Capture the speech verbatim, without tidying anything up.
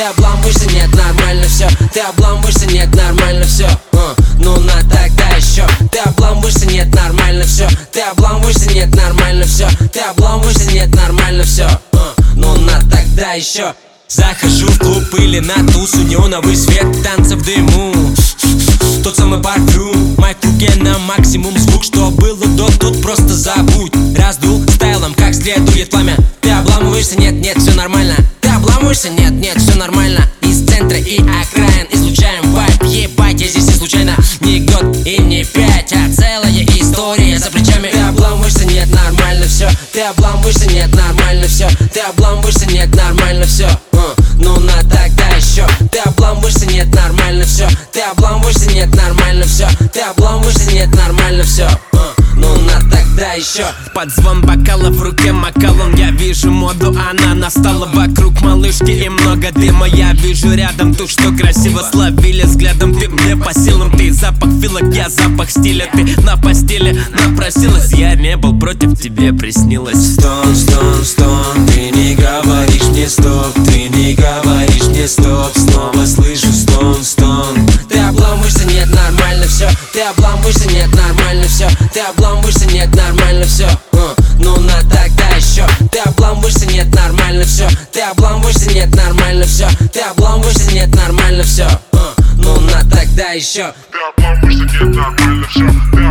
обламываешься, нет, нормально все. Ты обламываешься, нет, нормально все. uh, Ну на тогда еще. Ты обламываешься, нет, нормально все. Ты обламываешься, нет, нормально все. Ты обламываешься, нет, нормально все. uh, Ну на тогда еще. Захожу в клуб или на тусу, неоновый свет, танцы в дыму, тот самый парфюм. В майкруге на максимум звук, что было до, тут просто забудь. Раздул стайлом, как следует пламя. Ты обламываешься, нет, нет, все нормально. Ты обламываешься, нет, нет, все нормально. Из центра и окраин излучаем вайб. Ебать, я здесь не случайно. Не год и не пять, а целая история за плечами. Ты обламываешься, нет, нормально все. Ты обламываешься, нет, нормально все. Ты обламываешься, нет, нормально все. uh, Ну на тогда еще. Ты обламываешься, нет, нормально все. Ты обламываешься, нет, нормально все. Ты обламываешься, нет, нормально все. uh, Ну на тогда еще. Под звон бокала в руке макалон. Я вижу моду, она настала. Вокруг малышки и много дыма. Я вижу рядом ту, что красиво. Словили взглядом, ты мне по силам. Ты запах филок, я запах стиля. Ты на постели напросилась. Я не был против, тебе приснилось. Стон, стон, стон. Ты не говоришь мне стоп. Ты не говоришь мне стоп. Снова слышу стон, стон. Ты обламываешься, нет, нормально все. Ты обламываешься, нет, нормально все. Ты обламываешься, нет, нормально все. uh, Ну на тогда еще. Ты обламываешься, нет, нормально все. Ты обламываешься, нет, нормально все. Ты обламываешься, нет, нормально все. uh, Ну на тогда еще. Ты обламываешься, нет, нормально все.